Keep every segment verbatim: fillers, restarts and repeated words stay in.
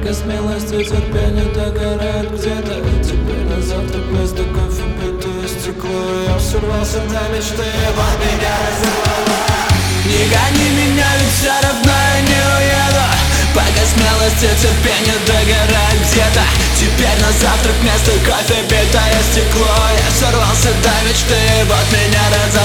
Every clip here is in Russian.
Пока смелость и терпение догорают где-то. Теперь на завтрак вместо кофе битое стекло. Я все рвался до мечты, вот меня разорвало. Не гони меня, ведь все равно я не уеду. Пока смелость и терпение догорают где-то. Теперь на завтрак вместо кофе битое стекло. Я все рвался до мечты, вот меня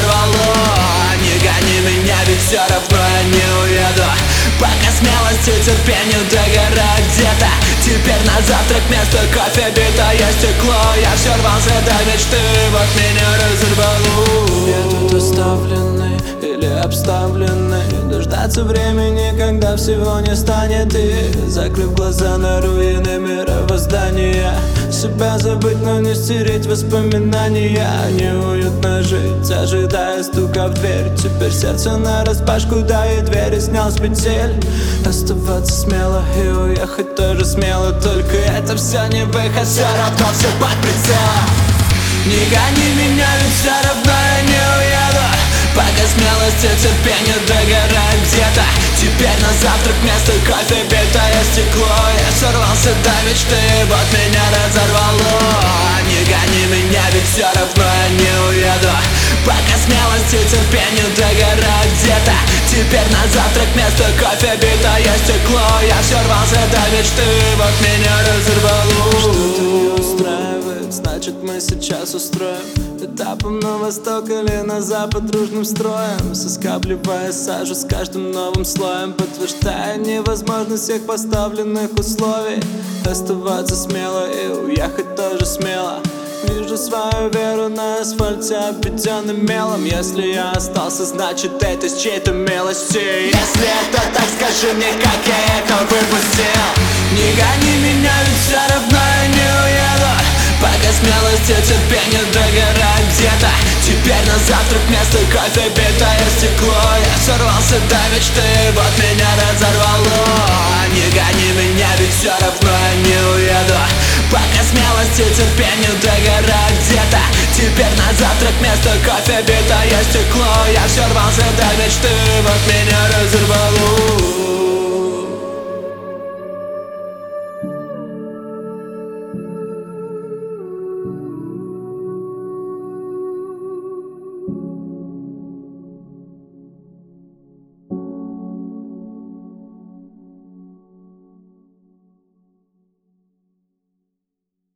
разорвало. Не гони меня, ведь все равно я не уеду. Пока смелость и терпение догорают где-то. Теперь на завтрак вместо кофе битое стекло. Я все рвался до мечты, вот меня разорвало. Я тут оставленный или обставленный, дождаться времени, когда всего не станет. И закрыв глаза на руины мировоздания, себя забыть, но не стереть воспоминания. Неуютно жить, ожидая стука в дверь. Теперь сердце нараспашку, да и двери снял с петель. Оставаться смело и уехать тоже смело. Только это все не выход, все равно все под прицелом. Не гони меня, ведь все равно я не уеду. Пока смелость и терпение догорают где-то. Теперь на завтрак вместо кофе битое стекло. Я сорвался до мечты, вот меня разорвало. Не гони меня, ведь все равно я не уеду. Пока смелость и терпение догорают где-то. Теперь на завтрак вместо кофе битое стекло. Я все рвался до мечты, вот меня разорвало. Что-то не устраивает, значит мы сейчас устроим этапом на восток или на запад дружным строем, соскабливая сажу с каждым новым слоем, подтверждая невозможность всех поставленных условий. Оставаться смело и уехать тоже смело. Вижу свою веру на асфальте, обведенным мелом. Если я остался, значит это с чьей-то милости. Если это так, скажи мне, как я это выпустил. Не гони меня, ведь все равно я не уеду. Пока смелость и терпение догорают где-то. Теперь на завтрак вместо кофе битое стекло. Я сорвался до мечты, вот меня разорвало. Не гони меня, ведь все равно я не уеду. Пока смелость и терпение догорают где-то. Теперь на завтрак вместо кофе битое стекло. Я все рвался до мечты, вот меня разорвало.